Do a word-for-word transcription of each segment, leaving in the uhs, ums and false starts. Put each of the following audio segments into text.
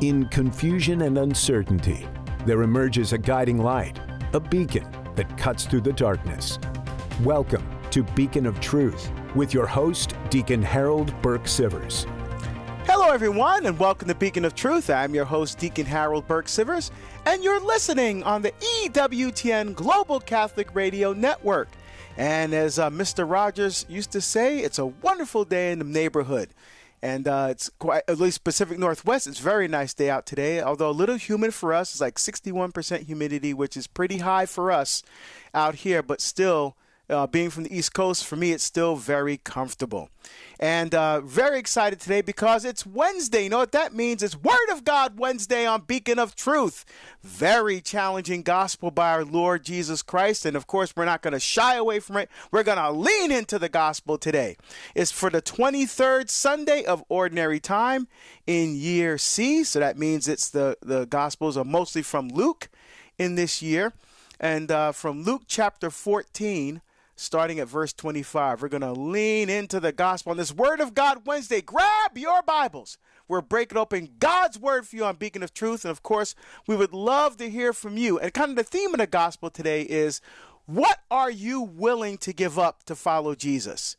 In confusion and uncertainty, there emerges a guiding light, a beacon that cuts through the darkness. Welcome to Beacon of Truth with your host, Deacon Harold Burke-Sivers. Hello, everyone, and welcome to Beacon of Truth. I'm your host, Deacon Harold Burke-Sivers, and you're listening on the E W T N Global Catholic Radio Network. And as uh, Mister Rogers used to say, it's a wonderful day in the neighborhood. And uh, it's quite, at least Pacific Northwest, it's a very nice day out today, although a little humid for us. It's like sixty-one percent humidity, which is pretty high for us out here, but still, uh, being from the East Coast, for me, it's still very comfortable. And uh, very excited today because it's Wednesday. You know what that means? It's Word of God Wednesday on Beacon of Truth. Very challenging gospel by our Lord Jesus Christ. And of course, we're not going to shy away from it. We're going to lean into the gospel today. It's for the twenty-third Sunday of Ordinary Time in year C. So that means it's the, the gospels are mostly from Luke in this year. And uh, from Luke chapter fourteen, starting at verse twenty-five, we're going to lean into the gospel on this Word of God Wednesday. Grab your Bibles. We're breaking open God's Word for you on Beacon of Truth. And of course, we would love to hear from you. And kind of the theme of the gospel today is, what are you willing to give up to follow Jesus?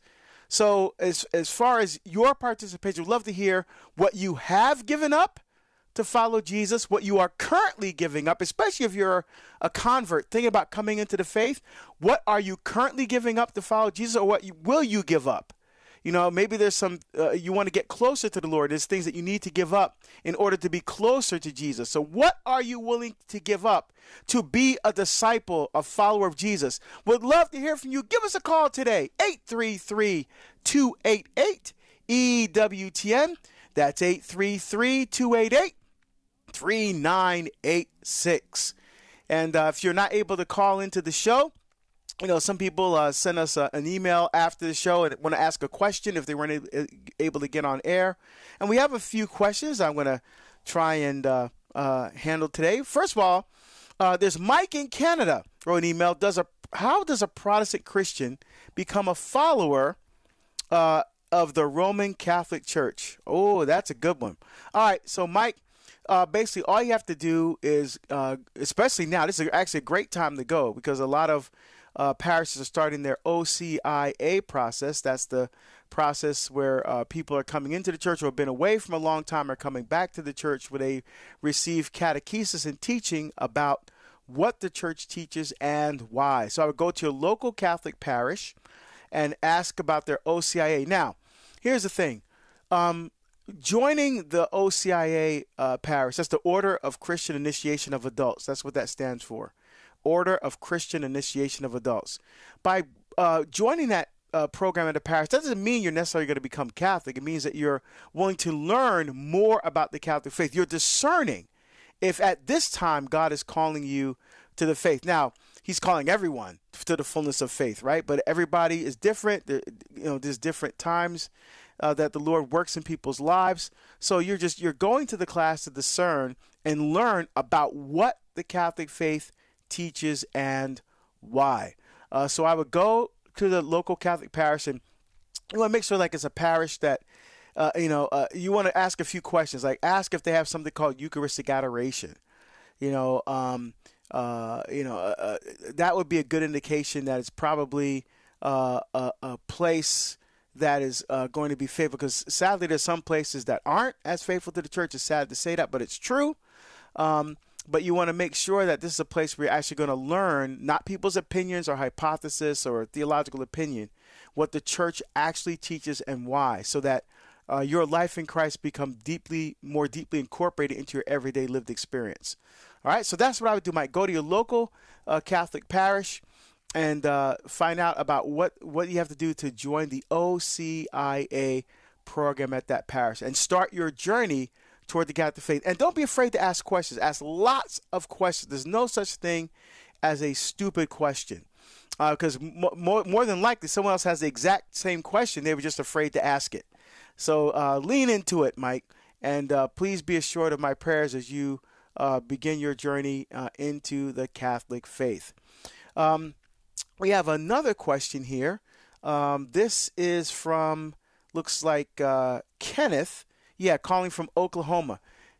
So as, as far as your participation, we'd love to hear what you have given up to follow Jesus, what you are currently giving up, especially if you're a convert thinking about coming into the faith. What are you currently giving up to follow Jesus, or what you, will you give up? You know, maybe there's some, uh, you want to get closer to the Lord. There's things that you need to give up in order to be closer to Jesus. So what are you willing to give up to be a disciple, a follower of Jesus? Would love to hear from you. Give us a call today, eight three three, two eight eight, E W T N. That's eight three three, two eight eight, three nine eight six. And uh, if you're not able to call into the show, you know, some people uh, send us uh, an email after the show and want to ask a question if they weren't a- able to get on air. And we have a few questions I'm going to try and uh, uh, handle today. First of all, uh, there's Mike in Canada wrote an email. Does a How does a Protestant Christian become a follower uh, of the Roman Catholic Church? Oh, that's a good one. All right, so Mike, Uh, basically, all you have to do is, uh, especially now, this is actually a great time to go because a lot of uh, parishes are starting their O C I A process. That's the process where uh, people are coming into the church who have been away from a long time are coming back to the church where they receive catechesis and teaching about what the church teaches and why. So I would go to your local Catholic parish and ask about their O C I A. Now, here's the thing. Um, Joining the O C I A uh, parish, that's the Order of Christian Initiation of Adults. That's what that stands for. Order of Christian Initiation of Adults. By uh, joining that uh, program at the parish, doesn't mean you're necessarily going to become Catholic. It means that you're willing to learn more about the Catholic faith. You're discerning if at this time God is calling you to the faith. Now, he's calling everyone to the fullness of faith, right? But everybody is different. There, you know, there's different times Uh, that the Lord works in people's lives. So you're just, you're going to the class to discern and learn about what the Catholic faith teaches and why. Uh, so I would go to the local Catholic parish, and you want to make sure like it's a parish that, uh, you know, uh, you want to ask a few questions, like ask if they have something called Eucharistic adoration. You know, um, uh, you know, uh, uh, that would be a good indication that it's probably uh, a, a place that is uh, going to be faithful, because sadly there's some places that aren't as faithful to the church. It's sad to say that, but it's true. Um, but you want to make sure that this is a place where you're actually going to learn, not people's opinions or hypothesis or theological opinion, what the church actually teaches and why, so that uh, your life in Christ become deeply, more deeply incorporated into your everyday lived experience. All right, so that's what I would do, Mike. Go to your local uh, Catholic parish and uh, find out about what, what you have to do to join the O C I A program at that parish and start your journey toward the Catholic faith. And don't be afraid to ask questions. Ask lots of questions. There's no such thing as a stupid question, because uh, more, more than likely someone else has the exact same question. They were just afraid to ask it. So uh, lean into it, Mike, and uh, please be assured of my prayers as you uh, begin your journey uh, into the Catholic faith. Um, We have another question here. Um, this is from, looks like uh, Kenneth. Yeah, calling from Oklahoma.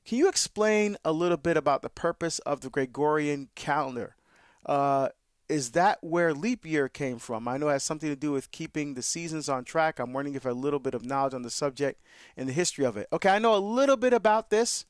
can you explain a little bit about the purpose of the Gregorian calendar? Uh, is that where leap year came from? I know it has something to do with keeping the seasons on track. I'm wondering if you have a little bit of knowledge on the subject and the history of it. Okay, I know a little bit about this.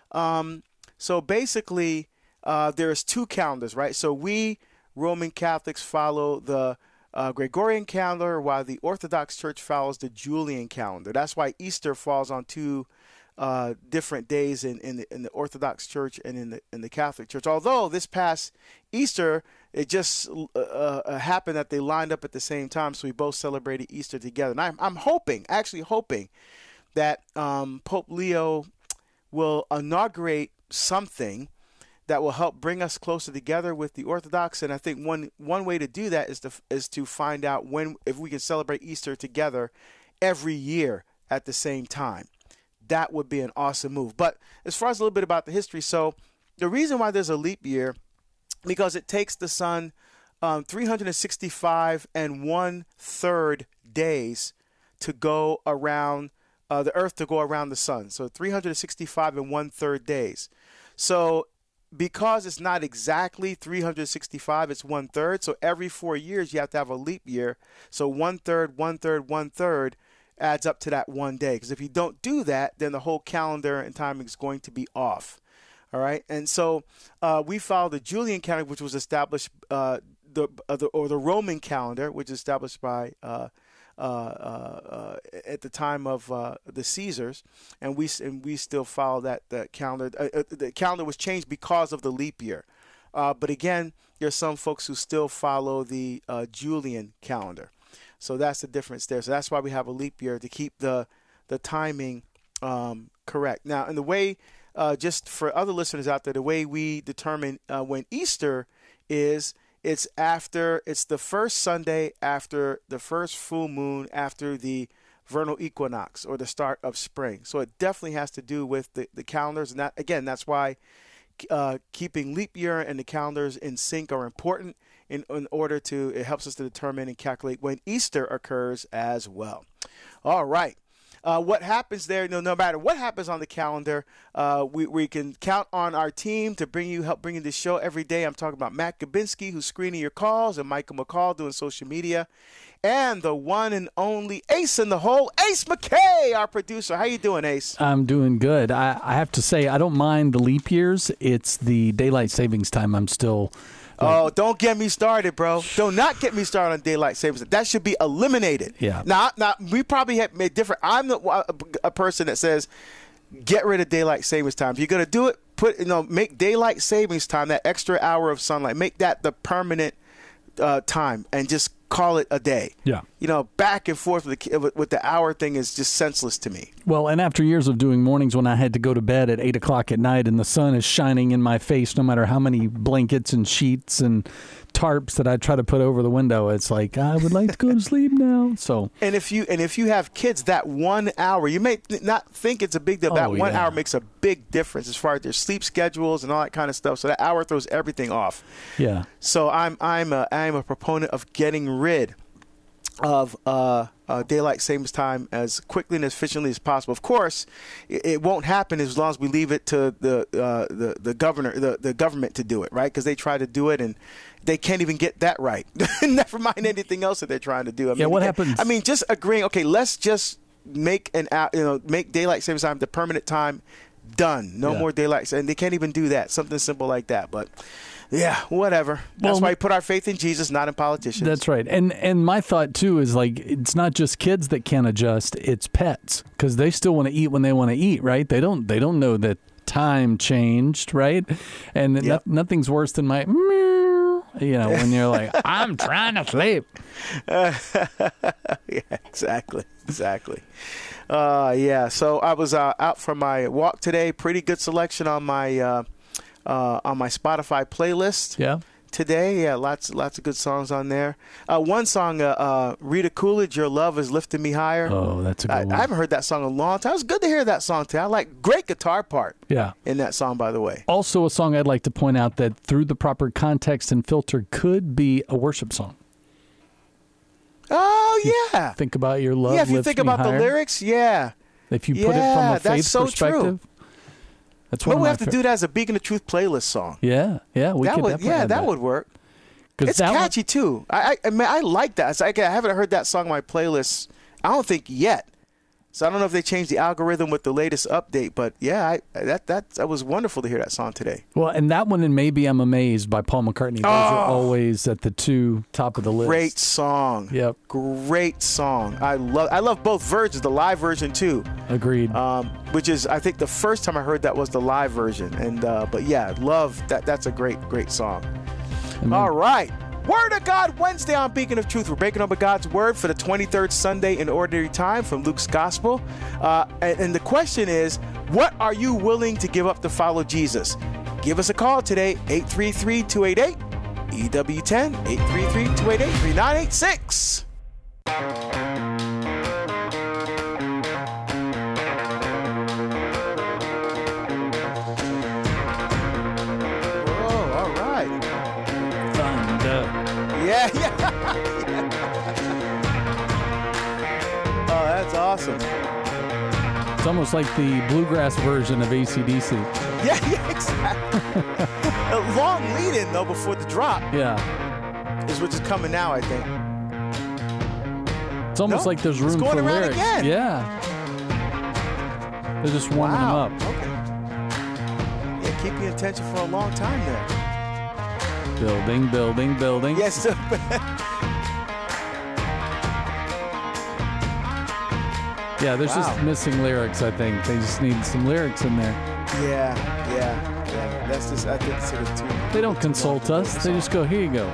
Um, so basically, uh, there's two calendars, right? So we Roman Catholics follow the uh, Gregorian calendar, while the Orthodox Church follows the Julian calendar. That's why Easter falls on two uh, different days in, in, the, in the Orthodox Church and in the in the Catholic Church. Although this past Easter, it just uh, uh, happened that they lined up at the same time, so we both celebrated Easter together. And I'm, I'm hoping, actually hoping, that um, Pope Leo will inaugurate something that will help bring us closer together with the Orthodox. And I think one one way to do that is to is to find out when if we can celebrate Easter together every year at the same time. That would be an awesome move. But as far as a little bit about the history, so the reason why there's a leap year, because it takes the sun um, three hundred sixty-five and one third days to go around uh, the Earth to go around the sun. So three hundred sixty-five and one third days. So because it's not exactly three hundred sixty-five, it's one third. So every four years you have to have a leap year. So one third, one third, one third adds up to that one day. Because if you don't do that, then the whole calendar and timing is going to be off. All right. And so uh, we follow the Julian calendar, which was established uh, the, uh, the or the Roman calendar, which was established by uh, uh, uh, at the time of uh, the Caesars, and we and we still follow that the calendar. Uh, the calendar was changed because of the leap year, uh, but again, there's some folks who still follow the uh, Julian calendar, so that's the difference there. So that's why we have a leap year to keep the the timing um, correct. Now, in the way, uh, just for other listeners out there, the way we determine uh, when Easter is. It's after, it's the first Sunday after the first full moon after the vernal equinox or the start of spring. So it definitely has to do with the, the calendars. And that, again, that's why uh, keeping leap year and the calendars in sync are important in, in order to, it helps us to determine and calculate when Easter occurs as well. All right. Uh, what happens there, you know, no matter what happens on the calendar, uh, we, we can count on our team to bring you, help bring you this show every day. I'm talking about Matt Gabinski, who's screening your calls, and Michael McCall doing social media, and the one and only Ace in the hole, Ace McKay, our producer. How you doing, Ace? I'm doing good. I, I have to say, I don't mind the leap years. It's the daylight savings time I'm still... Oh, don't get me started, bro. Do not get me started on daylight savings. That should be eliminated. Yeah. Now, now we probably have made different. I'm the, a person that says get rid of daylight savings time. If you're going to do it, put you know make daylight savings time, that extra hour of sunlight, make that the permanent uh, time, and just call it a day. Yeah. You know, back and forth with the, with the hour thing is just senseless to me. Well, and after years of doing mornings when I had to go to bed at eight o'clock at night and the sun is shining in my face, no matter how many blankets and sheets and tarps that I try to put over the window, it's like, I would like to go to sleep now. So, and if you and if you have kids, that one hour, you may not think it's a big deal. That oh, one yeah. hour makes a big difference as far as their sleep schedules and all that kind of stuff. So that hour throws everything off. Yeah. So I'm I'm a, I'm a proponent of getting rid of uh, uh, daylight savings time as quickly and as efficiently as possible. Of course, it, it won't happen as long as we leave it to the uh, the the governor, the, the government to do it, right? Because they try to do it and they can't even get that right. Never mind anything else that they're trying to do. I yeah. mean, What happens? I mean, just agreeing. Okay, let's just make an you know make daylight savings time the permanent time. Done. No yeah. more daylight, and they can't even do that. Something simple like that, but. Yeah, whatever. That's well, why we put our faith in Jesus, not in politicians. That's right. And and my thought, too, is like it's not just kids that can't adjust. It's pets because they still want to eat when they want to eat, right? They don't They don't know that time changed, right? And yep. no, nothing's worse than my, meow, you know, when you're like, I'm trying to sleep. Uh, yeah, exactly. Exactly. Uh, yeah, so I was uh, out for my walk today. Pretty good selection on my uh, uh, on my Spotify playlist. Yeah. Today, yeah, lots lots of good songs on there. Uh, one song, uh, uh, Rita Coolidge, Your Love Is Lifting Me Higher. Oh, that's a good I, one. I haven't heard that song in a long time. It was good to hear that song today. I like great guitar part yeah. in that song, by the way. Also a song I'd like to point out that through the proper context and filter could be a worship song. Oh, yeah. Think about your love. Yeah, if you lifts think me about higher. the lyrics, yeah. If you yeah, put it from a faith that's so perspective. True. That's Well, one we of have my to fa- do that as a Beacon of Truth playlist song. Yeah, yeah, we that could would, definitely yeah, add that, that would work. 'Cause It's that one- catchy too. I, I, I mean, I like that. It's like, I haven't heard that song on my playlist. I don't think yet. So I don't know if they changed the algorithm with the latest update, but yeah, I, that that that was wonderful to hear that song today. Well, and that one and Maybe I'm Amazed by Paul McCartney. Those are Oh! always at the two top of the list. Great song. Yep. Great song. I love I love both versions, the live version too. Agreed. Um, which is I think the first time I heard that was the live version. And uh, but yeah, love that that's a great, great song. Amen. All right. Word of God Wednesday on Beacon of Truth. We're breaking up God's Word for the twenty-third Sunday in Ordinary Time from Luke's Gospel. Uh, and, and the question is, what are you willing to give up to follow Jesus? Give us a call today, eight three three, two eight eight, E W ten, eight three three, two eight eight, three nine eight six. Oh, all right. Thunder. Yeah, yeah. Oh, that's awesome. It's almost like the bluegrass version of A C D C. Yeah, yeah, exactly. A long lead in though before the drop Yeah. is which is coming now, I think. It's almost No, like there's it's room going for around lyrics. again. Yeah. They're just warming Wow. them up. Okay. Yeah, keep you in tension for a long time there. Building, building, building. Yes. Yeah, there's Wow. just missing lyrics, I think. They just need some lyrics in there. yeah, yeah, yeah. That's just I think it's sort of too. They don't consult us. They just go, here you go.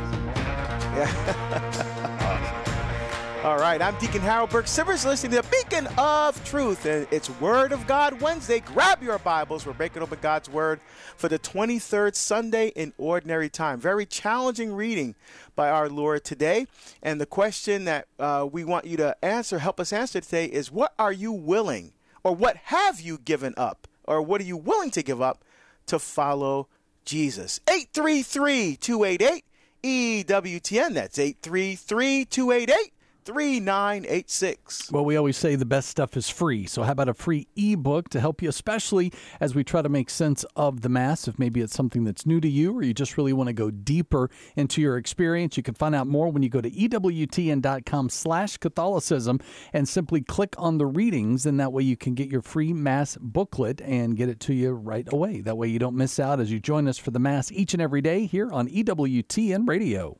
Yeah. All right, I'm Deacon Harold Burke Sivers, listening to the Beacon of Truth, and it's Word of God Wednesday. Grab your Bibles. We're breaking open God's Word for the twenty-third Sunday in Ordinary Time. Very challenging reading by our Lord today. And the question that uh, we want you to answer, help us answer today, is what are you willing, or what have you given up, or what are you willing to give up to follow Jesus? eight three three, two eight eight, E W T N. That's eight three three, two eight eight, three nine eight six. Well, we always say the best stuff is free. So how about a free ebook to help you, especially as we try to make sense of the Mass? If maybe it's something that's new to you or you just really want to go deeper into your experience, you can find out more when you go to ewtn.com slash Catholicism and simply click on the readings. And that way you can get your free Mass booklet and get it to you right away. That way you don't miss out as you join us for the Mass each and every day here on E W T N Radio.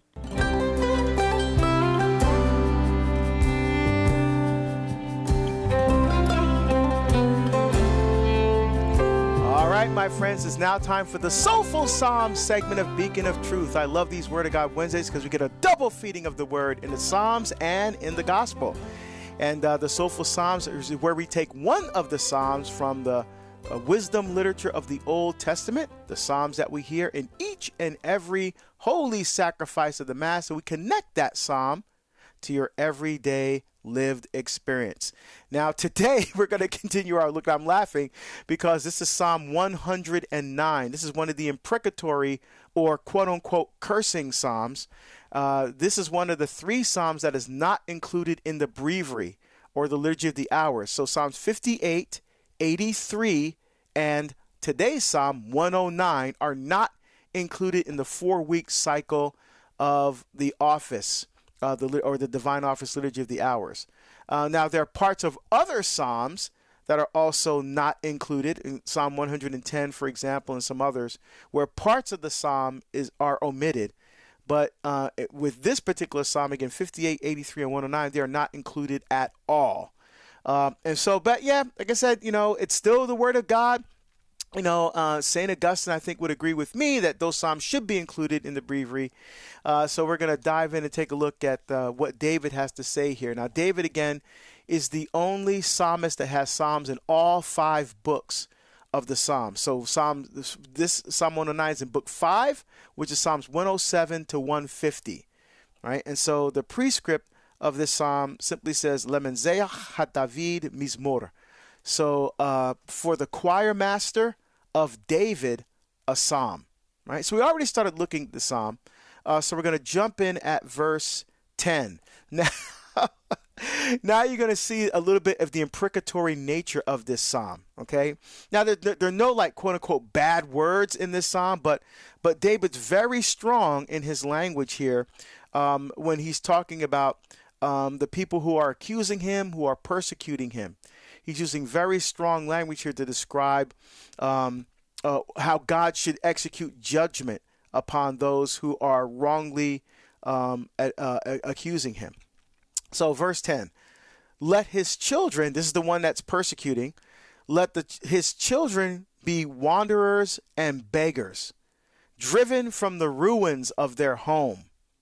All right, my friends, it's now time for the Soulful Psalms segment of Beacon of Truth. I love these Word of God Wednesdays because we get a double feeding of the Word in the Psalms and in the Gospel. And uh, the Soulful Psalms is where we take one of the Psalms from the uh, wisdom literature of the Old Testament, the Psalms that we hear in each and every holy sacrifice of the Mass, and we connect that Psalm to your everyday lived experience. Now, today we're going to continue our look. I'm laughing because this is Psalm one hundred nine. This is one of the imprecatory or quote unquote cursing Psalms. Uh, this is one of the three Psalms that is not included in the breviary or the Liturgy of the Hours. So Psalms fifty-eight, eighty-three, and today's Psalm one oh nine are not included in the four-week cycle of the office. Uh, the or the Divine Office Liturgy of the Hours. Uh, now, there are parts of other Psalms that are also not included, in Psalm one hundred ten, for example, and some others, where parts of the Psalm is are omitted. But uh, it, with this particular Psalm, again, fifty-eight, eighty-three, and one oh nine, they are not included at all. Um, and so, but yeah, like I said, you know, it's still the Word of God. You know, uh, Saint Augustine, I think, would agree with me that those Psalms should be included in the breviary. Uh, so we're going to dive in and take a look at uh, what David has to say here. Now, David, again, is the only psalmist that has Psalms in all five books of the Psalms. So Psalm, this, this Psalm one oh nine is in book five, which is Psalms one oh seven to one fifty. Right? And so the prescript of this Psalm simply says, Lemenzeach HaDavid Mizmor. So uh, for the choir master of David, a psalm, right? So we already started looking at the psalm. Uh, so we're going to jump in at verse ten. Now, now you're going to see a little bit of the imprecatory nature of this psalm. Okay. Now there, there, there are no like quote unquote bad words in this psalm, but but David's very strong in his language here um, when he's talking about um, the people who are accusing him, who are persecuting him. He's using very strong language here to describe um, uh, how God should execute judgment upon those who are wrongly um, uh, uh, accusing him. So verse ten, let his children, this is the one that's persecuting, let the, his children be wanderers and beggars, driven from the ruins of their home.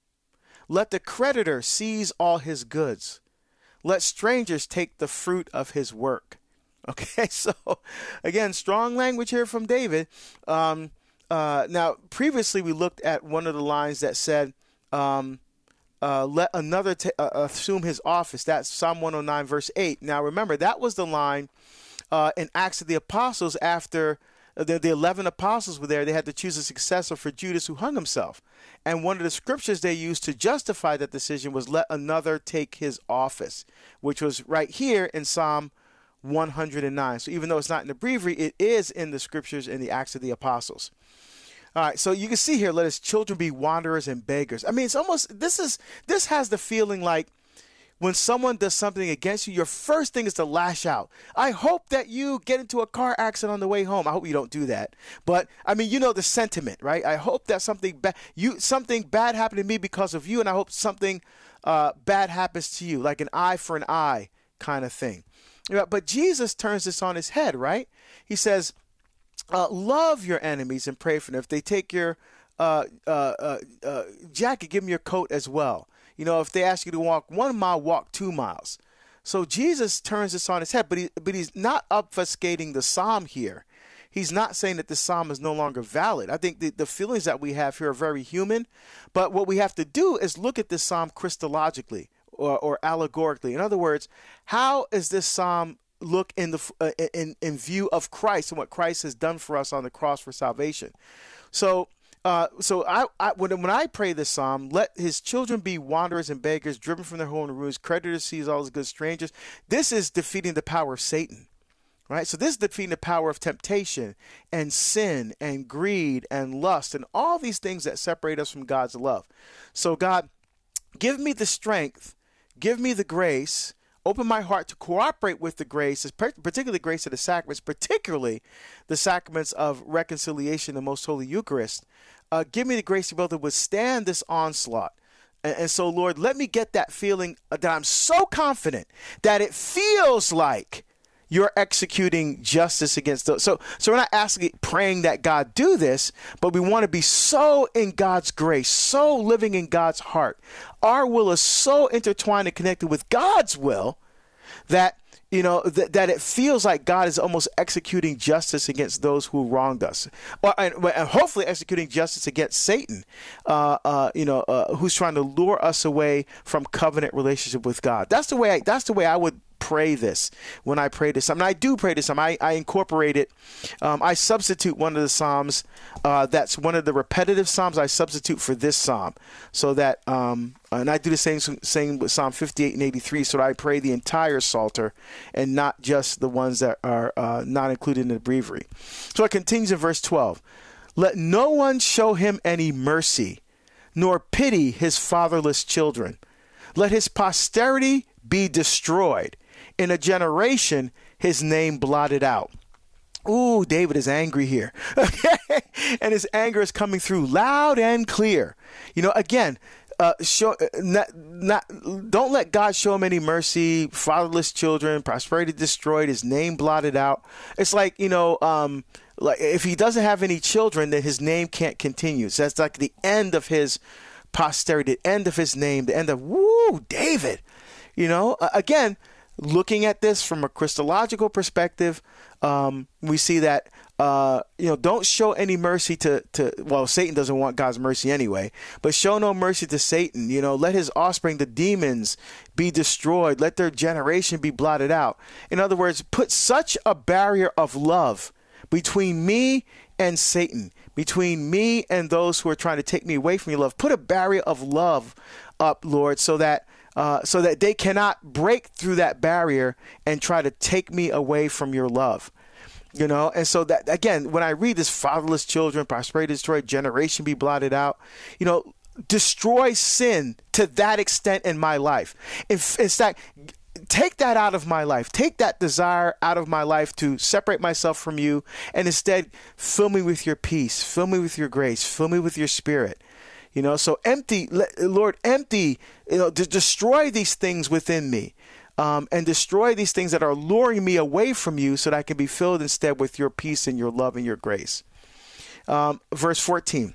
Let the creditor seize all his goods. Let strangers take the fruit of his work. Okay, so again, strong language here from David. Um, uh, now, previously we looked at one of the lines that said, um, uh, let another t- uh, assume his office. That's Psalm one oh nine, verse eight. Now, remember, that was the line uh, in Acts of the Apostles after the, the eleven apostles were there. They had to choose a successor for Judas, who hung himself. And one of the scriptures they used to justify that decision was let another take his office, which was right here in Psalm one hundred nine. So even though it's not in the breviary, it is in the scriptures in the Acts of the Apostles. All right, so you can see here, let his children be wanderers and beggars. I mean, it's almost, this is, this has the feeling like when someone does something against you, your first thing is to lash out. I hope that you get into a car accident on the way home. I hope you don't do that. But I mean, you know the sentiment, right? I hope that something bad, you something bad happened to me because of you, and I hope something uh, bad happens to you, like an eye for an eye kind of thing. But Jesus turns this on his head, right? He says, uh, love your enemies and pray for them. If they take your uh, uh, uh, uh, jacket, give them your coat as well. You know, if they ask you to walk one mile, walk two miles. So Jesus turns this on his head, but he, but he's not obfuscating the psalm here. He's not saying that the psalm is no longer valid. I think the, the feelings that we have here are very human, but what we have to do is look at this psalm Christologically or, or allegorically. In other words, how is this psalm look in the uh, in in view of Christ and what Christ has done for us on the cross for salvation? So. Uh, so I, I when, when I pray this psalm, let his children be wanderers and beggars, driven from their home and ruins, creditors seize all his good strangers. This is defeating the power of Satan, right? So this is defeating the power of temptation and sin and greed and lust and all these things that separate us from God's love. So God, give me the strength, give me the grace, open my heart to cooperate with the grace, particularly the grace of the sacraments, particularly the sacraments of reconciliation, the Most Holy Eucharist. Uh, give me the grace to be able to withstand this onslaught. And, and so, Lord, let me get that feeling that I'm so confident that it feels like you're executing justice against those. So, so we're not asking, praying that God do this, but we want to be so in God's grace, so living in God's heart. Our will is so intertwined and connected with God's will that, you know, th- that it feels like God is almost executing justice against those who wronged us, or, and, and hopefully executing justice against Satan, uh, uh, you know, uh, who's trying to lure us away from covenant relationship with God. That's the way. I, that's the way I would pray this when I pray this. I mean, I do pray this. I, I incorporate it. Um, I substitute one of the Psalms. Uh, that's one of the repetitive Psalms I substitute for this Psalm, so that, um, and I do the same same with Psalm fifty-eight and eighty-three, so that I pray the entire Psalter and not just the ones that are uh, not included in the breviary. So it continues in verse twelve. Let no one show him any mercy, nor pity his fatherless children. Let his posterity be destroyed. In a generation, his name blotted out. Ooh, David is angry here. Okay? And his anger is coming through loud and clear. You know, again, uh, show, not, not, don't let God show him any mercy. Fatherless children, prosperity destroyed, his name blotted out. It's like, you know, um, like if he doesn't have any children, then his name can't continue. So that's like the end of his posterity, the end of his name, the end of, woo, David. You know, uh, again, looking at this from a Christological perspective, um, we see that, uh, you know, don't show any mercy to, to, well, Satan doesn't want God's mercy anyway, but show no mercy to Satan. You know, let his offspring, the demons, be destroyed. Let their generation be blotted out. In other words, put such a barrier of love between me and Satan, between me and those who are trying to take me away from your love. Put a barrier of love up, Lord, so that uh, so that they cannot break through that barrier and try to take me away from your love. You know, and so that, again, when I read this, fatherless children, prosperity destroyed, generation be blotted out, you know, destroy sin to that extent in my life. If, in fact, take that out of my life. Take that desire out of my life to separate myself from you, and instead fill me with your peace, fill me with your grace, fill me with your spirit. You know, so empty, Lord, empty, you know, to destroy these things within me. Um, and destroy these things that are luring me away from you so that I can be filled instead with your peace and your love and your grace. Um, verse fourteen,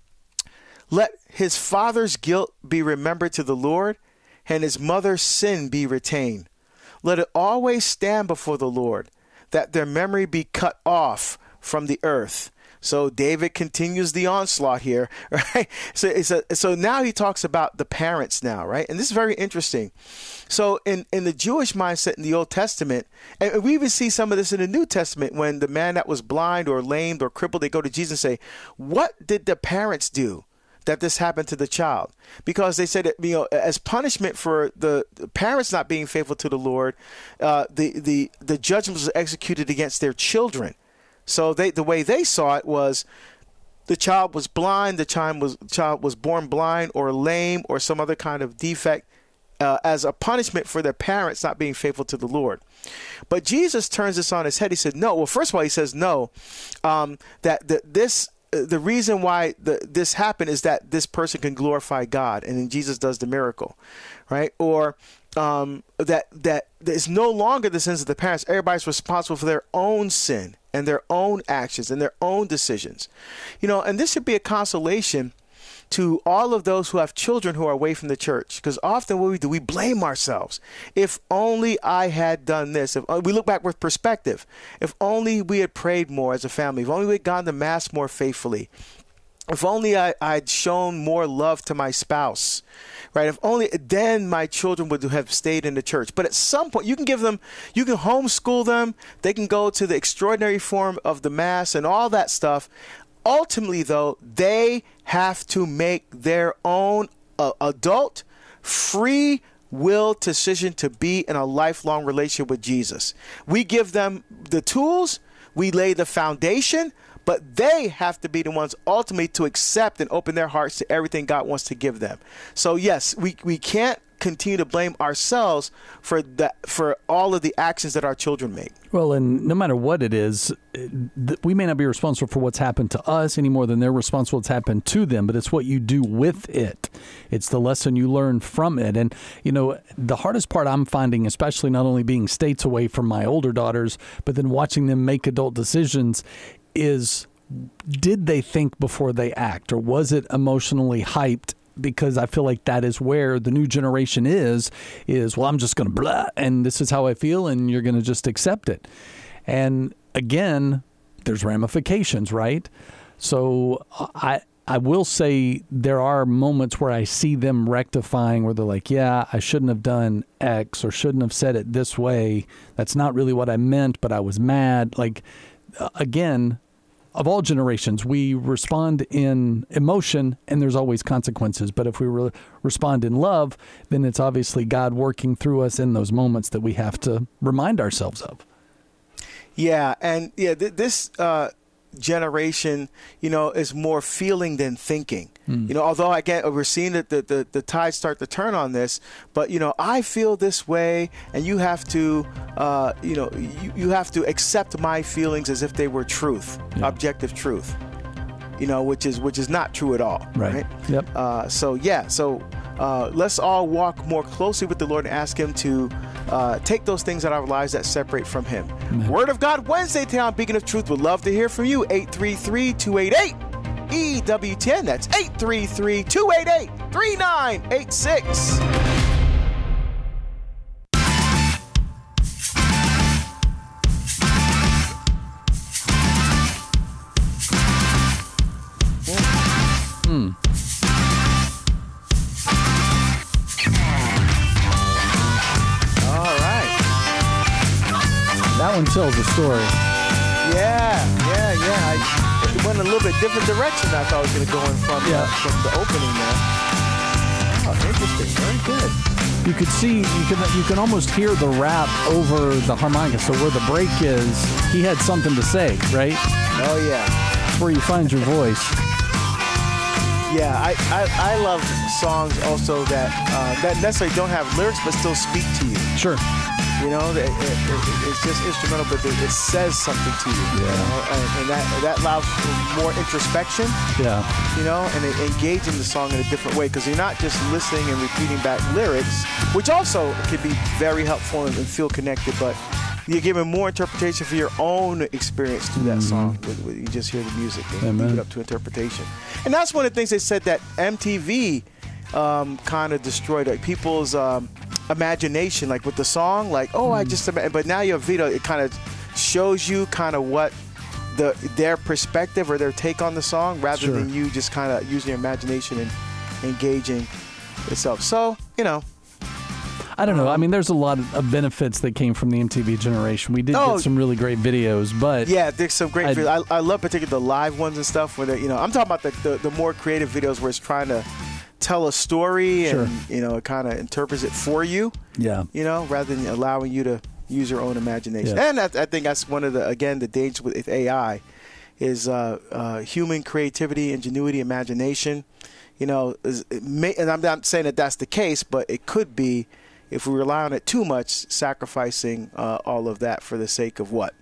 let his father's guilt be remembered to the Lord, and his mother's sin be retained. Let it always stand before the Lord, that their memory be cut off from the earth. So David continues the onslaught here, right? So it's a, so now he talks about the parents now, right? And this is very interesting. So in, in the Jewish mindset in the Old Testament, and we even see some of this in the New Testament, when the man that was blind or lamed or crippled, they go to Jesus and say, what did the parents do that this happened to the child? Because they said that, you know, as punishment for the parents not being faithful to the Lord, uh, the, the, the judgment was executed against their children. So they, the way they saw it was the child was blind, the child was, child was born blind or lame or some other kind of defect uh, as a punishment for their parents not being faithful to the Lord. But Jesus turns this on his head. He said, no. Well, first of all, he says, no, um, that, that this, uh, the reason why the, this happened is that this person can glorify God. And then Jesus does the miracle, right? Or um, that, that it's no longer the sins of the parents. Everybody's responsible for their own sin and their own actions and their own decisions. You know, and this should be a consolation to all of those who have children who are away from the church. Because often what we do, we blame ourselves. If only I had done this. If we look back with perspective. If only we had prayed more as a family. If only we had gone to mass more faithfully. If only I, I'd shown more love to my spouse, right? If only then my children would have stayed in the church. But at some point, you can give them, you can homeschool them. They can go to the extraordinary form of the Mass and all that stuff. Ultimately, though, they have to make their own uh, adult, free will decision to be in a lifelong relationship with Jesus. We give them the tools. We lay the foundation. But they have to be the ones ultimately to accept and open their hearts to everything God wants to give them. So yes, we, we can't continue to blame ourselves for that, for all of the actions that our children make. Well, and no matter what it is, we may not be responsible for what's happened to us any more than they're responsible for what's happened to them, but it's what you do with it. It's the lesson you learn from it. And, you know, the hardest part I'm finding, especially not only being states away from my older daughters, but then watching them make adult decisions, is did they think before they act, or was it emotionally hyped? Because I feel like that is where the new generation is, is, well, I'm just going to blah, and this is how I feel, and you're going to just accept it. And again, there's ramifications, right? So I I will say there are moments where I see them rectifying, where they're like, yeah, I shouldn't have done X, or shouldn't have said it this way. That's not really what I meant, but I was mad. Like, again, of all generations, we respond in emotion, and there's always consequences. But if we re- respond in love, then it's obviously God working through us in those moments that we have to remind ourselves of. Yeah, and yeah, th- this uh, generation, you know, is more feeling than thinking. Mm. You know, although again we're seeing that the, the the tide start to turn on this, but you know, I feel this way, and you have to, uh, you know, you, you have to accept my feelings as if they were truth, yeah. objective truth. You know, which is which is not true at all. Right. right? Yep. Uh, so yeah, so uh, let's all walk more closely with the Lord and ask Him to uh, take those things out of our lives that separate from Him. Amen. Word of God Wednesday today on Beacon of Truth. Would love to hear from you. eight three three, two eight eight E W ten. That's eight three three, two eight eight, three nine eight six. Hmm. All right. That one tells a story. Yeah, yeah, yeah. I, it went a little bit different direction than I thought it was going to go in from, yeah. uh, from the opening there. Oh, interesting. Very good. you could see, you can you can almost hear the rap over the harmonica. So where the break is, he had something to say, right? Oh, yeah. That's where you find your voice. Yeah, I, I, I love songs also that uh, that necessarily don't have lyrics but still speak to you. Sure. You know, it, it, it, it's just instrumental, but it, it says something to you. Yeah. You know? and, and that that allows for more introspection. Yeah. You know, and it, engaging the song in a different way because you're not just listening and repeating back lyrics, which also can be very helpful and, and feel connected, but you're giving more interpretation for your own experience through that mm-hmm. song. With, with, you just hear the music and leave it up to interpretation. And that's one of the things they said that M T V um, kind of destroyed like, people's um, imagination, like with the song, like, oh, mm. I just, but now your video, it kind of shows you kind of what the their perspective or their take on the song rather sure. than you just kind of using your imagination and engaging itself. So, you know. I don't know. I mean, there's a lot of benefits that came from the M T V generation. We did oh, get some really great videos, but yeah, there's some great I, videos. I, I love particularly the live ones and stuff. Where you know, I'm talking about the, the the more creative videos where it's trying to tell a story and sure. you know, it kind of interprets it for you. Yeah. You know, rather than allowing you to use your own imagination. Yeah. And I, I think that's one of the again the dangers with A I is uh, uh, human creativity, ingenuity, imagination. You know, is, it may, and I'm not saying that that's the case, but it could be. If we rely on it too much, sacrificing uh, all of that for the sake of what?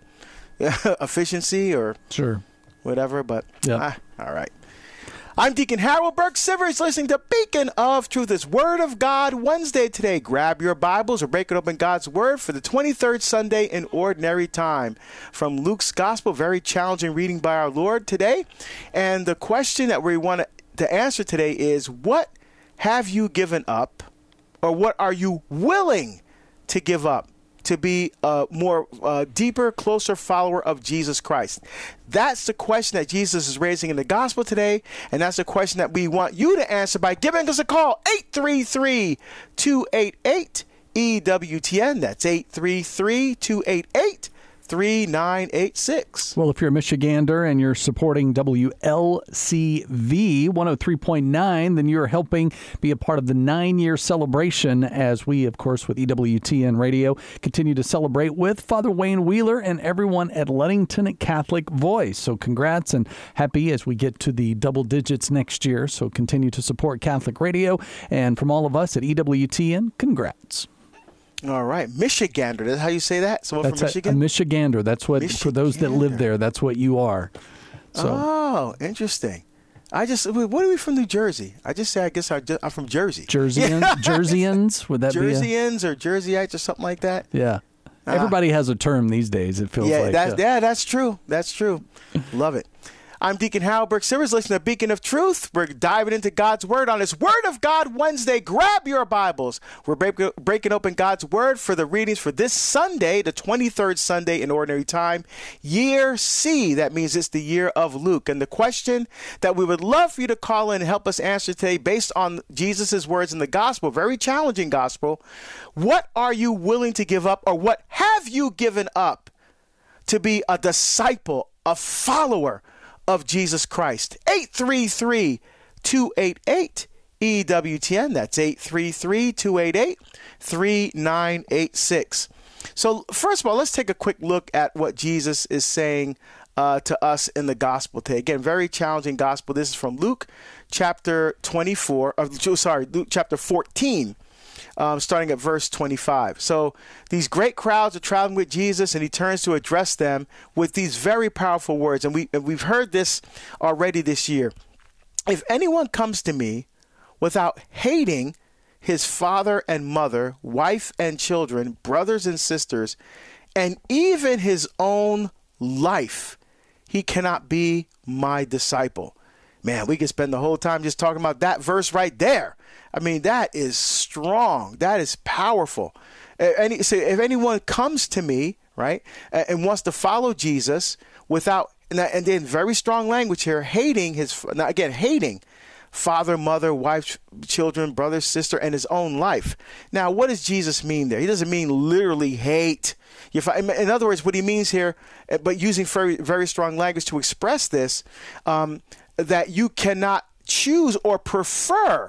Efficiency or sure, whatever. But yep. ah, all right. I'm Deacon Harold Burke-Sivers, listening to Beacon of Truth. It's Word of God Wednesday today. Grab your Bibles or break it open God's Word for the twenty-third Sunday in Ordinary Time. From Luke's Gospel, very challenging reading by our Lord today. And the question that we want to answer today is, what have you given up? Or what are you willing to give up to be a more uh, deeper, closer follower of Jesus Christ? That's the question that Jesus is raising in the gospel today. And that's the question that we want you to answer by giving us a call. eight three three, two eight eight, E W T N. That's eight three three, two eight eight, three nine eight six. Well, if you're a Michigander and you're supporting W L C V one oh three point nine, then you're helping be a part of the nine-year celebration as we, of course, with E W T N Radio, continue to celebrate with Father Wayne Wheeler and everyone at Ludington Catholic Voice. So congrats and happy as we get to the double digits next year. So continue to support Catholic Radio. And from all of us at E W T N, congrats. All right. Michigander. That's how you say that? Someone that's from Michigan? A, a Michigander. That's what, Michigander. For those that live there, that's what you are. So. Oh, interesting. I just, what are we from New Jersey? I just say, I guess I'm from Jersey. Jerseyans? Jerseyans? Would that Jerseyans be Jerseyans or Jerseyites or something like that? Yeah. Ah. Everybody has a term these days, it feels yeah, like. That's, yeah, that's true. That's true. Love it. I'm Deacon Harold Burke-Sivers, listening to Beacon of Truth. We're diving into God's Word on this Word of God Wednesday. Grab your Bibles. We're break- breaking open God's Word for the readings for this Sunday, the twenty-third Sunday in Ordinary Time, Year C. That means it's the year of Luke. And the question that we would love for you to call in and help us answer today, based on Jesus' words in the Gospel, very challenging Gospel, what are you willing to give up, or what have you given up to be a disciple, a follower of Jesus Christ? eight three three, two eight eight, E W T N. That's eight three three, two eight eight, three nine eight six. So first of all, let's take a quick look at what Jesus is saying uh, to us in the gospel today. Again, very challenging gospel. This is from Luke chapter twenty-four, uh, sorry, Luke chapter fourteen. Um, starting at verse twenty-five. So these great crowds are traveling with Jesus, and he turns to address them with these very powerful words. And, we, and we've heard this already this year. If anyone comes to me without hating his father and mother, wife and children, brothers and sisters, and even his own life, he cannot be my disciple. Man, we could spend the whole time just talking about that verse right there. I mean, that is strong. That is powerful. Any, so if anyone comes to me, right, and wants to follow Jesus without, and then very strong language here, hating his, now again, hating father, mother, wife, children, brother, sister, and his own life. Now, what does Jesus mean there? He doesn't mean literally hate. In other words, what he means here, but using very, very strong language to express this, um, that you cannot choose or prefer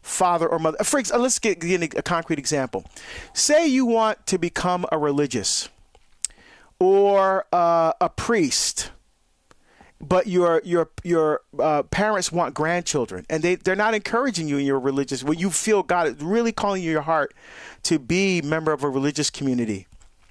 father or mother. For example, let's get, get a concrete example. Say you want to become a religious or uh, a priest, but your your your uh, parents want grandchildren, and they they're not encouraging you in your religious. When you feel God is really calling you your heart to be a member of a religious community,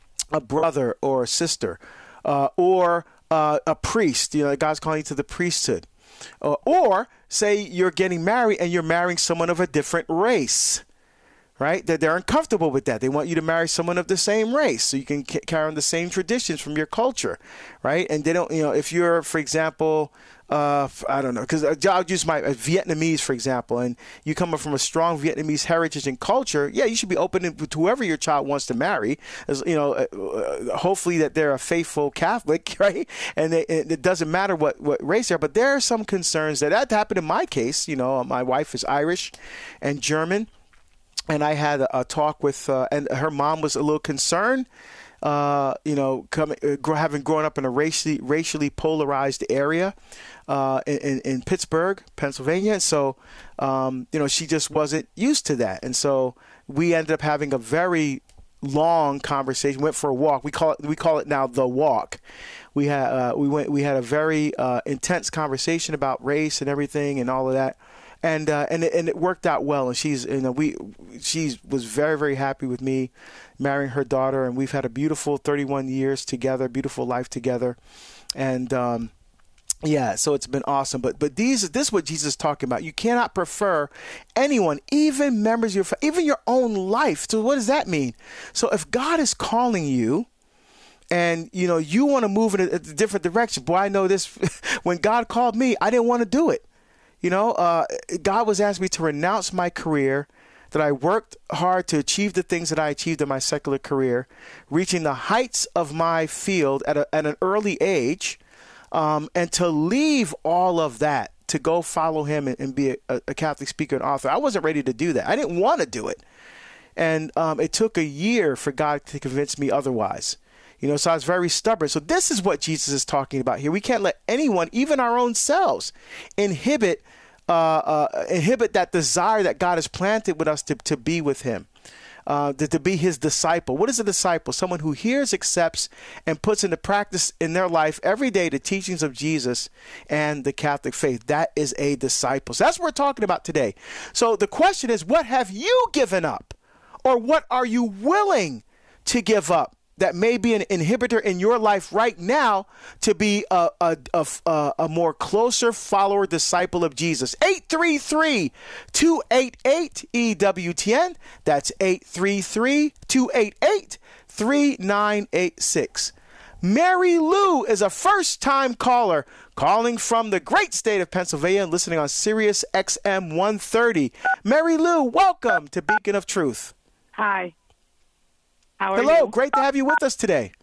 a brother or a sister, uh, or uh, a priest. You know, God's calling you to the priesthood, uh, or say you're getting married and you're marrying someone of a different race. Right? That they're uncomfortable with that. They want you to marry someone of the same race so you can c- carry on the same traditions from your culture. Right? And they don't, you know, if you're, for example, uh, I don't know, because I'll use my uh, Vietnamese, for example, and you come up from a strong Vietnamese heritage and culture, yeah, you should be open to whoever your child wants to marry. As, you know, uh, hopefully that they're a faithful Catholic, right? And, they, and it doesn't matter what, what race they are, but there are some concerns that that happened in my case. You know, my wife is Irish and German. And I had a, a talk with, uh, and her mom was a little concerned, uh, you know, coming, uh, having grown up in a racially racially polarized area uh, in, in Pittsburgh, Pennsylvania. So, um, you know, she just wasn't used to that. And so we ended up having a very long conversation. Went for a walk. We call it we call it now the walk. We had uh, we went we had a very uh, intense conversation about race and everything and all of that. And uh, and it, and it worked out well. And she's you know we she was very very happy with me marrying her daughter, and we've had a beautiful thirty-one years together, beautiful life together, and um, yeah, so it's been awesome. But but these this is what Jesus is talking about. You cannot prefer anyone, even members of your even your own life. So what does that mean? So if God is calling you, and you know you want to move in a, a different direction, boy, I know this. When God called me, I didn't want to do it. You know, uh, God was asking me to renounce my career, that I worked hard to achieve the things that I achieved in my secular career, reaching the heights of my field at, a, at an early age, um, and to leave all of that to go follow him and, and be a, a Catholic speaker and author. I wasn't ready to do that. I didn't want to do it. And um, it took a year for God to convince me otherwise. You know, so I was very stubborn. So this is what Jesus is talking about here. We can't let anyone, even our own selves, inhibit uh, uh, inhibit that desire that God has planted with us to, to be with him, uh, to, to be his disciple. What is a disciple? Someone who hears, accepts, and puts into practice in their life every day the teachings of Jesus and the Catholic faith. That is a disciple. So that's what we're talking about today. So the question is, what have you given up? Or what are you willing to give up that may be an inhibitor in your life right now to be a, a, a, a more closer follower, disciple of Jesus? eight three three, two eight eight, E W T N. That's eight three three, two eight eight, three nine eight six. Mary Lou is a first-time caller calling from the great state of Pennsylvania, listening on Sirius X M one thirty. Mary Lou, welcome to Beacon of Truth. Hi. How are Hello, you? Hello, great to have you with us today.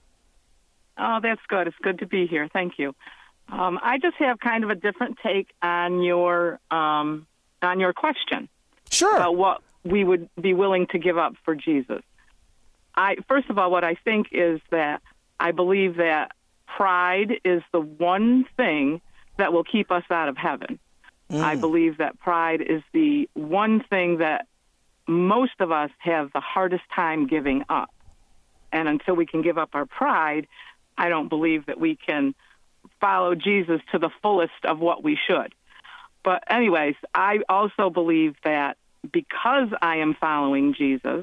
Oh, that's good. It's good to be here. Thank you. Um, I just have kind of a different take on your um, on your question. Sure. About what we would be willing to give up for Jesus. I first of all, what I think is that I believe that pride is the one thing that will keep us out of heaven. Mm. I believe that pride is the one thing that most of us have the hardest time giving up. And until we can give up our pride, I don't believe that we can follow Jesus to the fullest of what we should. But anyways, I also believe that because I am following Jesus,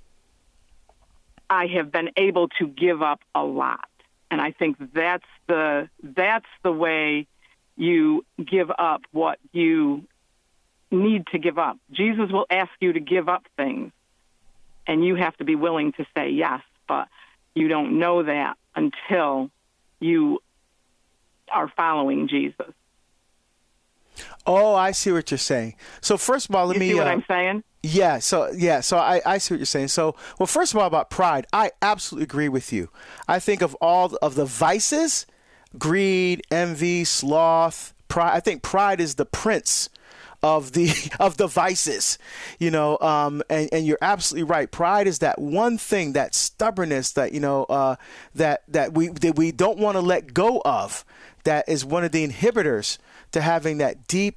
I have been able to give up a lot. And I think that's the that's the way you give up what you need to give up. Jesus will ask you to give up things, and you have to be willing to say yes. But you don't know that until you are following Jesus. Oh, I see what you're saying. So first of all, let you me... see what uh, I'm saying? Yeah, so yeah, so I, I see what you're saying. So, well, first of all, about pride, I absolutely agree with you. I think of all of the vices, greed, envy, sloth, pride. I think pride is the prince of the of the vices, you know, um, and, and you're absolutely right. Pride is that one thing, that stubbornness that, you know, uh, that that we that we don't want to let go of. That is one of the inhibitors to having that deep,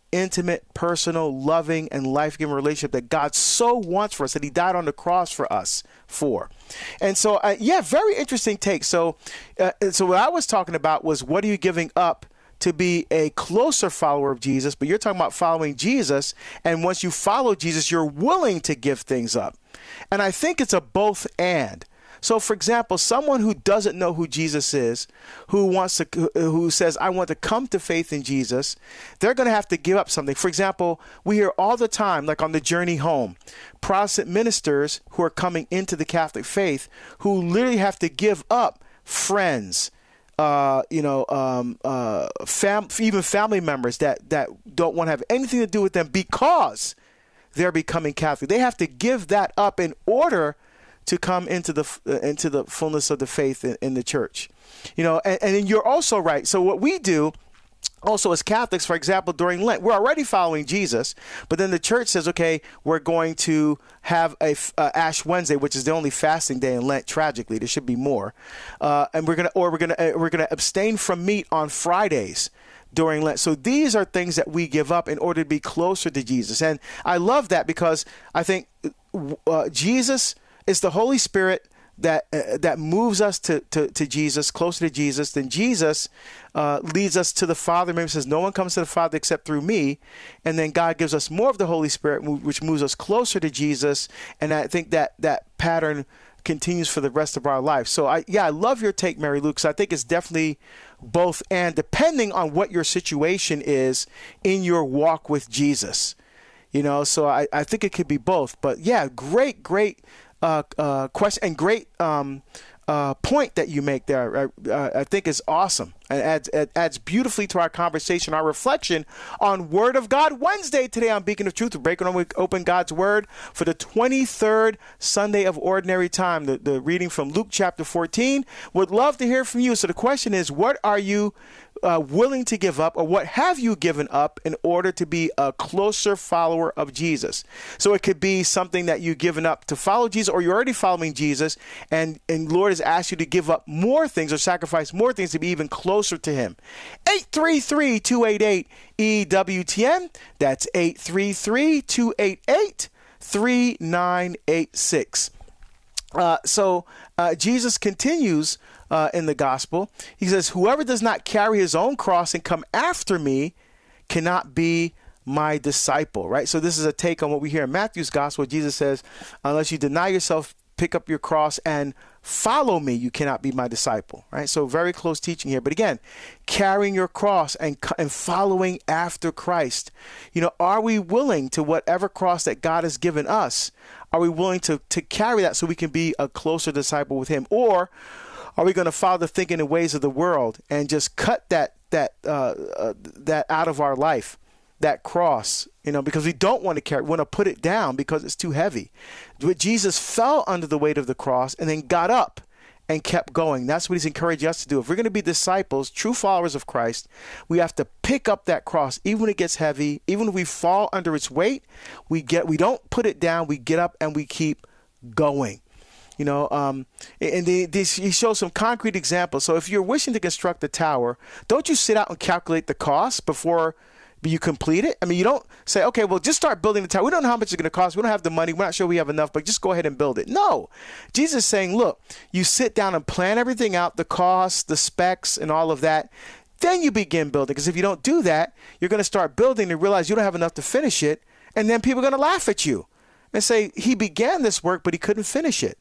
intimate, personal, loving, and life-giving relationship that God so wants for us, that he died on the cross for us for. And so, uh, yeah, very interesting take. So, uh, so what I was talking about was, what are you giving up to be a closer follower of Jesus? But you're talking about following Jesus, and once you follow Jesus, you're willing to give things up. And I think it's a both and. So, for example, someone who doesn't know who Jesus is, who wants to, who says, I want to come to faith in Jesus, they're going to have to give up something. For example, we hear all the time, like on the journey home, Protestant ministers who are coming into the Catholic faith who literally have to give up friends, uh, you know, um, uh, fam- even family members that, that don't want to have anything to do with them because they're becoming Catholic. They have to give that up in order to come into the uh, into the fullness of the faith in, in the church. You know, and, and you're also right. So what we do also as Catholics, for example, during Lent, we're already following Jesus, but then the church says, okay, we're going to have a uh, Ash Wednesday, which is the only fasting day in Lent. Tragically, there should be more, uh, and we're gonna or we're gonna uh, we're gonna abstain from meat on Fridays during Lent. So these are things that we give up in order to be closer to Jesus. And I love that, because I think uh, Jesus is the Holy Spirit that uh, that moves us to, to, to Jesus, closer to Jesus. Then Jesus uh, leads us to the Father. Maybe says, no one comes to the Father except through me. And then God gives us more of the Holy Spirit, which moves us closer to Jesus. And I think that that pattern continues for the rest of our life. So I, yeah, I love your take, Mary Lou, because I think it's definitely both and, depending on what your situation is in your walk with Jesus. You know, so I, I think it could be both. But yeah, great, great Uh, uh, question and great um, uh, point that you make there. I, uh, I think is awesome, and adds, it adds beautifully to our conversation, our reflection on Word of God Wednesday today on Beacon of Truth. We're breaking open God's Word for the twenty-third Sunday of Ordinary Time. The, the reading from Luke chapter fourteen. Would love to hear from you. So the question is, what are you Uh, willing to give up, or what have you given up in order to be a closer follower of Jesus? So it could be something that you've given up to follow Jesus, or you're already following Jesus, and, and Lord has asked you to give up more things or sacrifice more things to be even closer to him. eight three three, two eight eight, E W T N. That's eight three three, two eight eight, three nine eight six. Uh, so uh, Jesus continues uh, in the gospel. He says, whoever does not carry his own cross and come after me cannot be my disciple, right? So this is a take on what we hear in Matthew's gospel. Jesus says, unless you deny yourself, pick up your cross and follow me, you cannot be my disciple, right? So very close teaching here. But again, carrying your cross and, and following after Christ. You know, are we willing to whatever cross that God has given us? Are we willing to, to carry that so we can be a closer disciple with him? Or are we going to follow the thinking and ways of the world and just cut that that uh, uh, that out of our life, that cross, you know, because we don't want to carry, want to put it down because it's too heavy. But Jesus fell under the weight of the cross and then got up and kept going. That's what he's encouraging us to do. If we're going to be disciples, true followers of Christ, we have to pick up that cross, even when it gets heavy, even if we fall under its weight. We get, we don't put it down. We get up and we keep going. You know, um, and the, this, he shows some concrete examples. So if you're wishing to construct a tower, don't you sit out and calculate the cost before you complete it? I mean, you don't say, okay, well, just start building the tower. We don't know how much it's going to cost. We don't have the money. We're not sure we have enough, but just go ahead and build it. No. Jesus is saying, look, you sit down and plan everything out, the costs, the specs, and all of that. Then you begin building. Because if you don't do that, you're going to start building and realize you don't have enough to finish it. And then people are going to laugh at you and say, he began this work, but he couldn't finish it.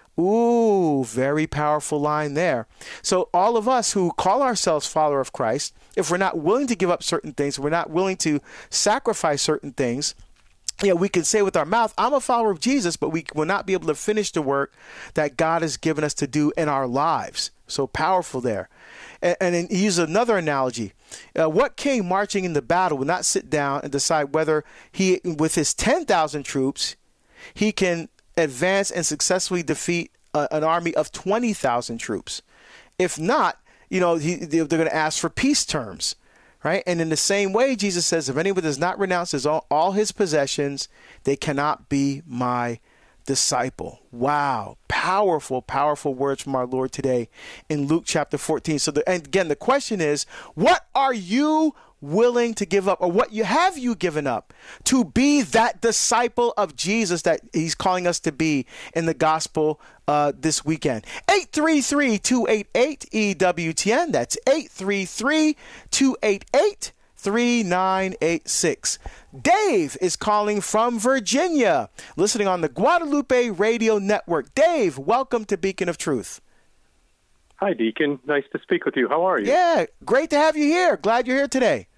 Ooh, very powerful line there. So all of us who call ourselves follower of Christ, if we're not willing to give up certain things, if we're not willing to sacrifice certain things, yeah, we can say with our mouth, I'm a follower of Jesus, but we will not be able to finish the work that God has given us to do in our lives. So powerful there. And, and then he used another analogy. Uh, what king marching in the battle will not sit down and decide whether he, with his ten thousand troops, he can advance and successfully defeat uh, an army of twenty thousand troops? If not, you know, he, they're going to ask for peace terms, right? And in the same way, Jesus says, if anyone does not renounce his own, all his possessions, they cannot be my disciple. Wow. Powerful, powerful words from our Lord today in Luke chapter fourteen. So the, and again, the question is, what are you willing to give up, or what you have you given up to be that disciple of Jesus that he's calling us to be in the gospel uh, this weekend? eight three three, two eight eight, E W T N. That's eight three three, two eight eight, three nine eight six. Dave is calling from Virginia, listening on the Guadalupe Radio Network. Dave, welcome to Beacon of Truth. Hi, Deacon. Nice to speak with you. How are you? Yeah, great to have you here. Glad you're here today.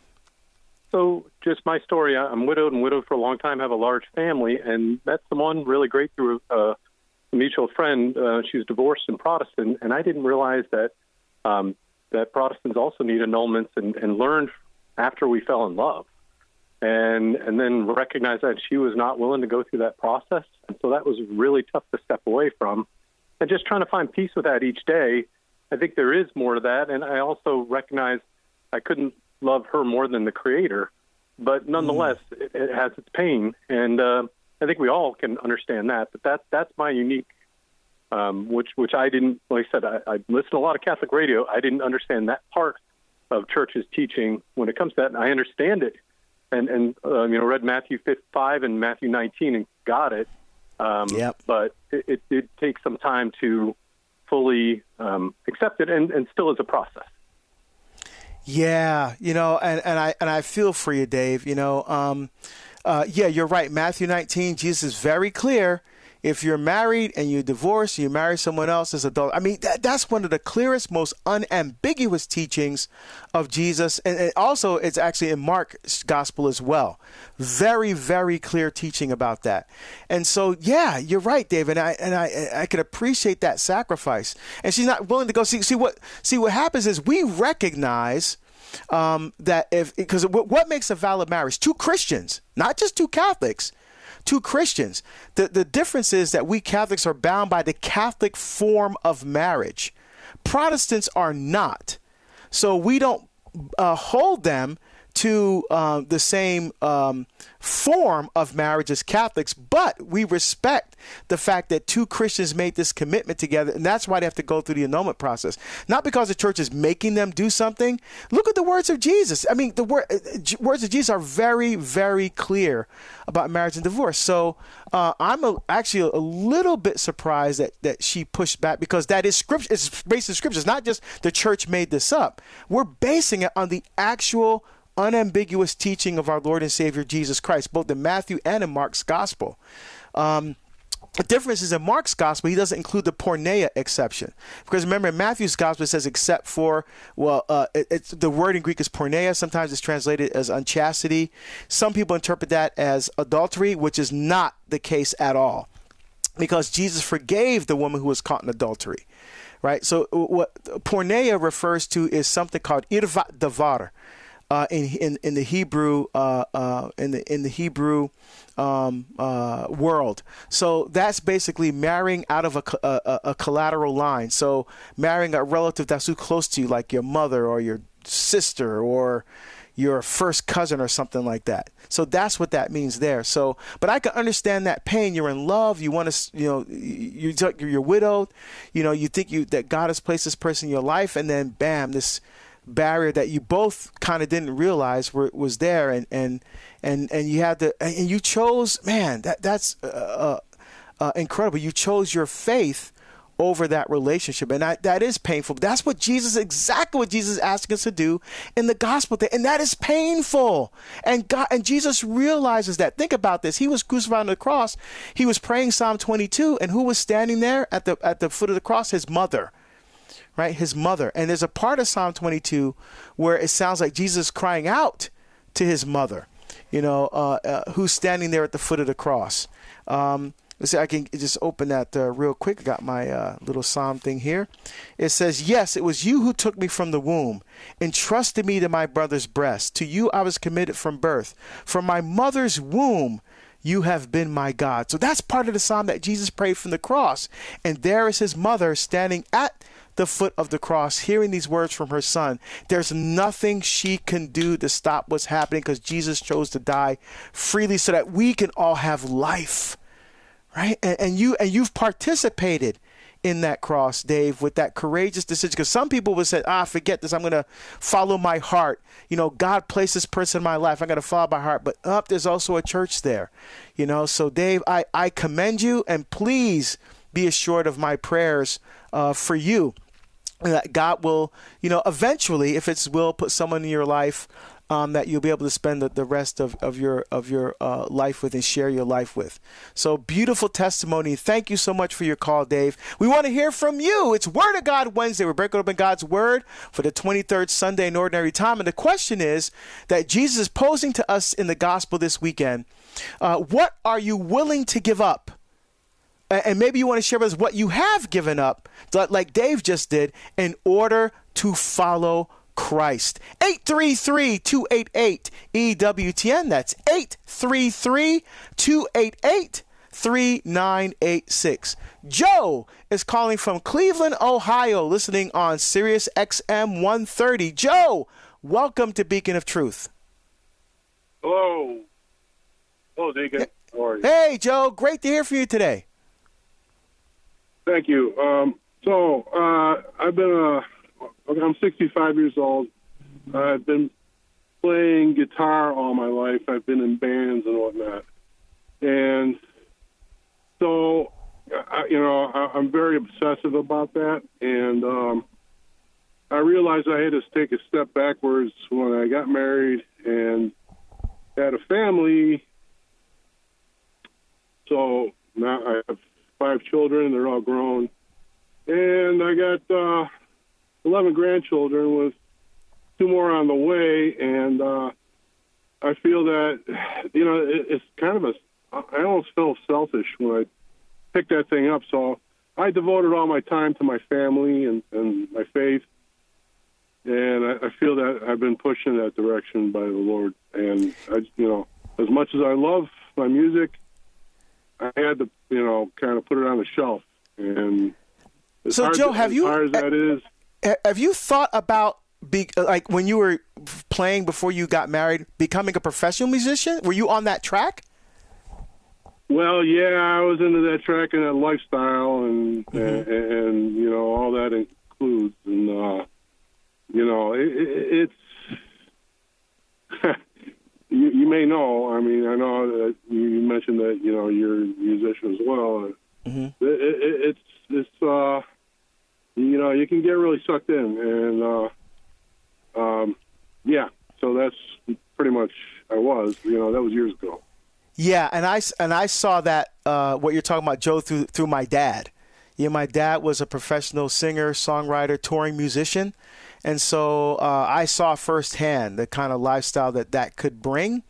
So, just my story. I'm widowed and widowed for a long time, have a large family, and met someone really great through uh, a mutual friend. Uh, she was divorced and Protestant, and I didn't realize that um, that Protestants also need annulments, and, and learned after we fell in love. And and then recognized that she was not willing to go through that process. And so that was really tough to step away from. And just trying to find peace with that each day. I think there is more to that. And I also recognize I couldn't love her more than the Creator. But nonetheless, mm. it, it has its pain. And uh, I think we all can understand that. But that, that's my unique, um, which which I didn't, like I said, I, I listen to a lot of Catholic radio. I didn't understand that part of church's teaching when it comes to that. And I understand it. And, and uh, you know, read Matthew five and Matthew nineteen and got it. Um, yep. But it, it did take some time to fully um, accept it, and, and still is a process. Yeah, you know, and, and I and I feel for you, Dave. You know, um, uh, yeah, you're right. Matthew nineteen, Jesus is very clear. If you're married and you divorce, you marry someone else as adult. I mean, that, that's one of the clearest, most unambiguous teachings of Jesus. And, and also, it's actually in Mark's gospel as well. Very, very clear teaching about that. And so, yeah, you're right, Dave. And I and I I could appreciate that sacrifice. And she's not willing to go see. See what see what happens is we recognize um, that if because what makes a valid marriage? Two Christians, not just two Catholics. Two Christians. The the difference is that we Catholics are bound by the Catholic form of marriage. Protestants are not. So we don't uh, hold them to uh, the same um, form of marriage as Catholics, but we respect the fact that two Christians made this commitment together, and that's why they have to go through the annulment process. Not because the church is making them do something. Look at the words of Jesus. I mean, the word, uh, words of Jesus are very, very clear about marriage and divorce. So uh, I'm a, actually a little bit surprised that, that she pushed back, because that is scripture. It's based in scripture. It's not just the church made this up. We're basing it on the actual unambiguous teaching of our Lord and Savior Jesus Christ, both in Matthew and in Mark's gospel. Um, the difference is in Mark's gospel, he doesn't include the porneia exception. Because remember, in Matthew's gospel, it says except for, well, uh, it, it's the word in Greek is porneia. Sometimes it's translated as unchastity. Some people interpret that as adultery, which is not the case at all, because Jesus forgave the woman who was caught in adultery. Right? So what porneia refers to is something called irvat davar. Uh, in, in in the Hebrew uh, uh, in the in the Hebrew um, uh, world, so that's basically marrying out of a, a, a collateral line. So marrying a relative that's too close to you, like your mother or your sister or your first cousin or something like that. So that's what that means there. So, but I can understand that pain. You're in love. You want to, you know, you you're widowed. You know, you think you that God has placed this person in your life, and then bam, this barrier that you both kind of didn't realize were, was there, and and and and you had to, and you chose, man, that that's uh, uh, incredible. You chose your faith over that relationship, and that that is painful. But that's what Jesus, exactly what Jesus is asking us to do in the gospel, and that is painful. And God and Jesus realizes that. Think about this: he was crucified on the cross. He was praying Psalm twenty-two, and who was standing there at the at the foot of the cross? His mother. Right, his mother. And there's a part of Psalm twenty-two where it sounds like Jesus crying out to his mother, you know, uh, uh, who's standing there at the foot of the cross. Um, let's see, I can just open that uh, real quick. I got my uh, little Psalm thing here. It says, "Yes, it was you who took me from the womb, entrusted me to my brother's breast. To you I was committed from birth. From my mother's womb, you have been my God." So that's part of the Psalm that Jesus prayed from the cross. And there is his mother standing at the foot of the cross, hearing these words from her son. There's nothing she can do to stop what's happening, because Jesus chose to die freely so that we can all have life, right? And, and you and you've participated in that cross, Dave, with that courageous decision. Because some people would say, ah, forget this. I'm going to follow my heart. You know, God placed this person in my life. I'm going to follow my heart. But up, there's also a church there. You know, so Dave, I, I commend you, and please be assured of my prayers uh, for you. That God will, you know, eventually, if it's will, put someone in your life Um, that you'll be able to spend the, the rest of, of your of your uh, life with and share your life with. So beautiful testimony. Thank you so much for your call, Dave. We want to hear from you. It's Word of God Wednesday. We're breaking open God's Word for the twenty-third Sunday in Ordinary Time. And the question is that Jesus is posing to us in the gospel this weekend. Uh, what are you willing to give up? And maybe you want to share with us what you have given up, like Dave just did, in order to follow Christ. eight three three, two eight eight, E W T N. That's eight three three, two eight eight, three nine eight six. Joe is calling from Cleveland, Ohio, listening on Sirius X M one thirty. Joe, welcome to Beacon of Truth. Hello. Hello, Deacon. How are you? Hey, Joe. Great to hear from you today. Thank you. Um, so, uh, I've been a I'm sixty-five years old. I've been playing guitar all my life. I've been in bands and whatnot. And so, I, you know, I, I'm very obsessive about that. And um, I realized I had to take a step backwards when I got married and had a family. So now I have five children. They're all grown. And I got... Uh, eleven grandchildren with two more on the way, and uh, I feel that, you know, it, it's kind of a, I almost feel selfish when I picked that thing up. So I devoted all my time to my family and, and my faith, and I, I feel that I've been pushed in that direction by the Lord. And, I, you know, as much as I love my music, I had to, you know, kind of put it on the shelf. And as so, hard, Joe, have as you... hard as that is, Have you thought about, be, like, when you were playing before you got married, becoming a professional musician? Were you on that track? Well, yeah, I was into that track and that lifestyle, and mm-hmm. and, and you know, all that includes, and uh, you know, it, it, it's you, you may know. I mean, I know that you mentioned that, you know, you're a musician as well. Mm-hmm. It, it, it's it's. Uh, You know, you can get really sucked in, and uh, um, yeah. So that's pretty much I was. You know, that was years ago. Yeah, and I and I saw that uh, what you're talking about, Joe, through through my dad. Yeah, my dad was a professional singer, songwriter, touring musician, and so uh, I saw firsthand the kind of lifestyle that that could bring.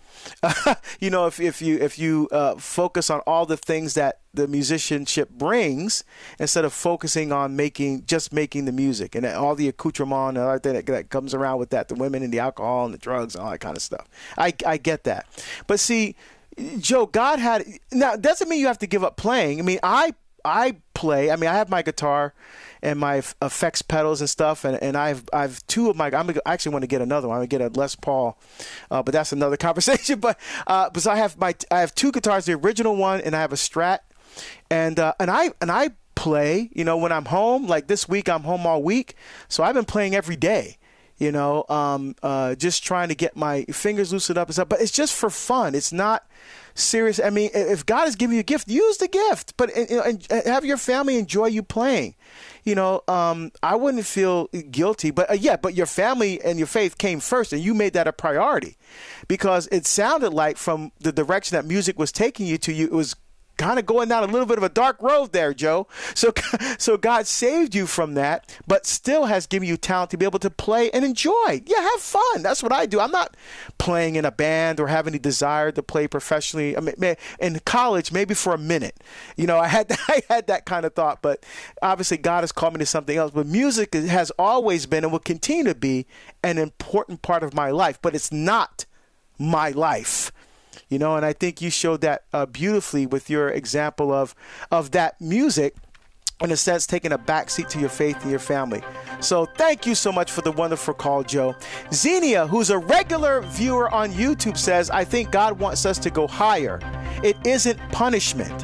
you know, if if you if you uh, focus on all the things that the musicianship brings instead of focusing on making just making the music and all the accoutrement and everything that, that comes around with that, the women and the alcohol and the drugs and all that kind of stuff. I I get that, but see, Joe, God had now doesn't mean you have to give up playing. I mean, I I play. I mean, I have my guitar and my effects pedals and stuff, and, and I've I've two of my. I'm gonna, I actually want to get another one. I'm gonna get a Les Paul, uh, but that's another conversation. But uh, because I have my I have two guitars, the original one, and I have a Strat, and uh, and I and I play. You know, when I'm home, like this week, I'm home all week, so I've been playing every day. You know, um, uh, just trying to get my fingers loosened up and stuff. But it's just for fun. It's not serious. I mean, if God is giving you a gift, use the gift. But you know, and have your family enjoy you playing. You know, um, I wouldn't feel guilty. But uh, yeah, but your family and your faith came first, and you made that a priority, because it sounded like from the direction that music was taking you to, you it was kind of going down a little bit of a dark road there, Joe. So, so God saved you from that, but still has given you talent to be able to play and enjoy. Yeah, have fun. That's what I do. I'm not playing in a band or have any desire to play professionally. I mean, in college, maybe for a minute, you know, I had that, I had that kind of thought, but obviously God has called me to something else. But music has always been and will continue to be an important part of my life, but it's not my life. You know, and I think you showed that uh, beautifully with your example of of that music, in a sense, taking a backseat to your faith and your family. So thank you so much for the wonderful call, Joe. Xenia, who's a regular viewer on YouTube, says, I think God wants us to go higher. It isn't punishment.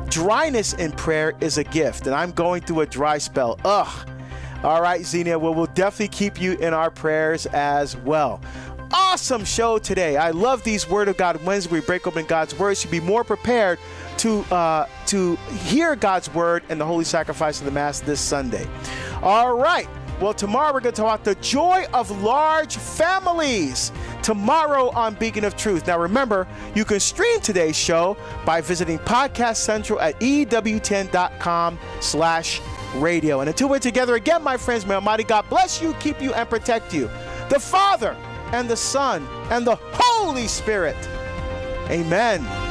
dryness in prayer is a gift, and I'm going through a dry spell. Ugh. All right, Xenia, well, we'll definitely keep you in our prayers as well. Awesome show today. I love these Word of God Wednesdays. We break open God's Word. You should be more prepared to uh, to hear God's Word and the Holy Sacrifice of the Mass this Sunday. All right. Well, tomorrow we're going to talk about the joy of large families. Tomorrow on Beacon of Truth. Now remember, you can stream today's show by visiting Podcast Central at E W T N dot com slash radio. And until we're together again, my friends, may Almighty God bless you, keep you, and protect you. The Father and the Son and the Holy Spirit. Amen.